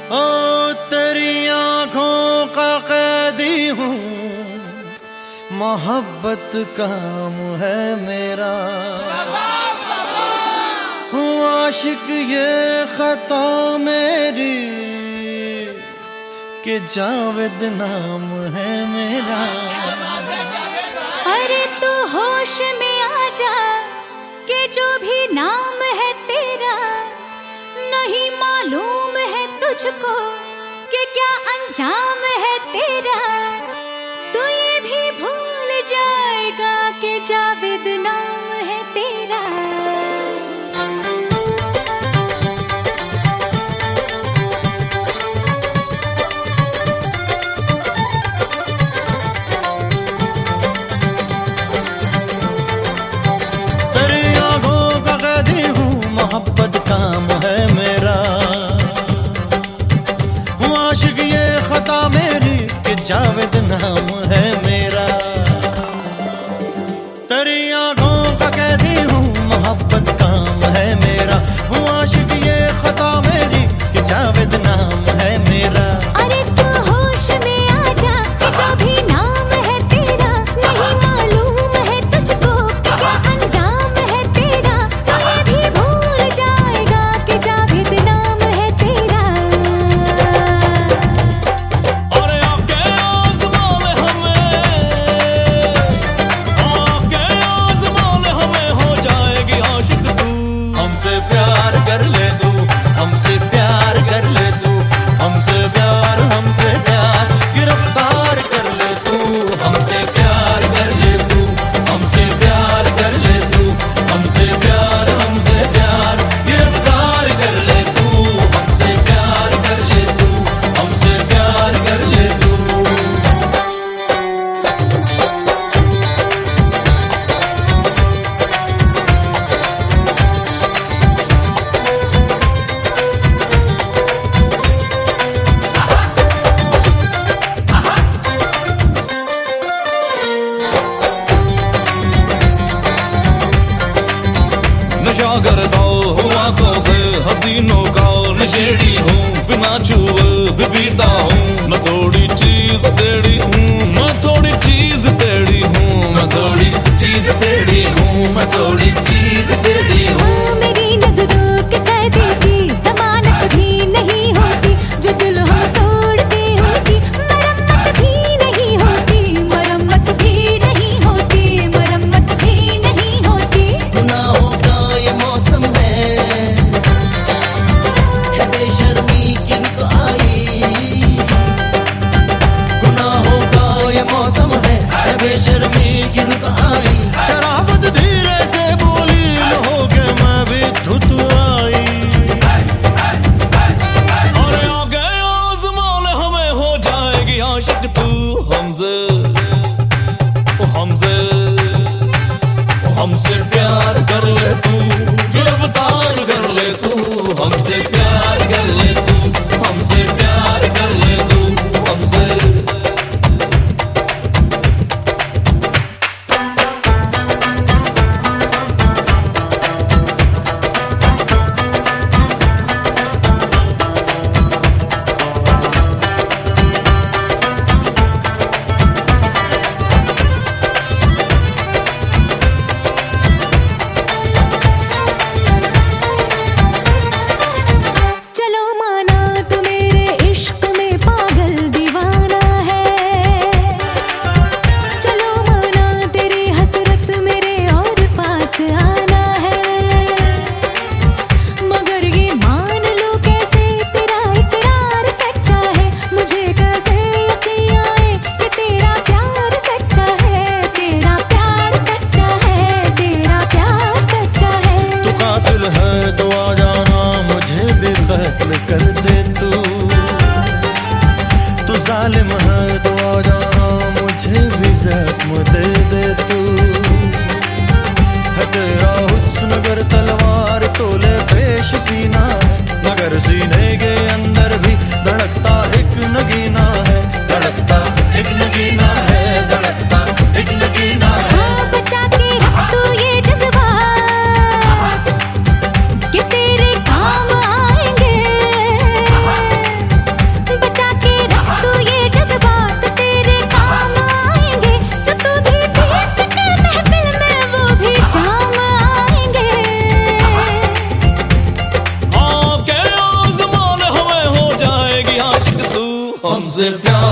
ओ तेरी आंखों का कैदी हूँ, मोहब्बत काम है मेरा। हूँ आशिक ये खता मेरी कि जावेद नाम है मेरा। अरे तू होश में आ जा कि जो भी नाम है तेरा, नहीं मालूम है तुझको कि क्या अंजाम है तेरा। तू ये भी भूल जाएगा कि जावेद नाम है तेरा। मोहब्बत काम है मेरा। हूँ आशिक ये खता मेरी कि जावेद नाम है मेरा। तेरी आंखों का कैदी हूँ, मोहब्बत काम है मेरा। हूँ आशिक ये खता मेरी कि जावेद नाम है मेरा। अरे तू होश में आ जा कि जो भी नाम है तेरा, नहीं मालूम है तुझको कि क्या अंजाम है तेरा। तू ये भी भूल जाएगा कि जावेद नाम है तेरा। अरे आके आज़मा ले हमें हो जाएगी आशिक तू। हमसे प्यार कर ले तू, हमसे प्यार कर ले तू, हमसे प्यार गिरफ्तार कर ले तू। हमसे प्यार कर ले तू, हमसे प्यार कर ले तू, हमसे प्यार गिरफ्तार कर ले तू। हमसे प्यार कर ले तू, हमसे प्यार कर ले तू। नशागरदा हूँ आंखों से हसीनों का नशेड़ी हूँ। बिना छुए भी पीता हूँ, मैं थोड़ी चीज तेरी हूँ, मैं थोड़ी चीज तेरी हूँ, मैं थोड़ी चीज तेरी हूँ, मैं थोड़ी चीज तेरी हूँ। मेरी नजरों के कैदी की जमानत भी नहीं होती, जो दिल हम तोड़ते होती मरम्मत भी नहीं होती, मरम्मत भी नहीं होती, मरम्मत भी नहीं होती। गुनाहों का ये मौसम है बेशर्मी की रुत आई। गुनाहों का ये मौसम है बेशर्मी की रुत आई। शराफत धीरे से बोली हो के मैं भी धुत आई। और आगे आज़मा ले हमें हो जाएगी आशिक तू। हमसे प्यार कर ले तू, गिरफ्तार कर ले तू। हमसे प्यार कर ले तू, हमसे प्यार कर ले तू, हमसे। कर दे तू जालिम है तो आ जाना, मुझे भी जख्म दे दे तू। है तेरा हुस्न गर तलवार तोले पेश सीना है, मगर सीने के अंदर भी धड़कता एक नगीना है, धड़कता एक नगीना है, धड़कता एक नगीना है। हाँ, बचा के रख तू ये जज्बा कि तेरे काम आएंगे। तुझसे प्यार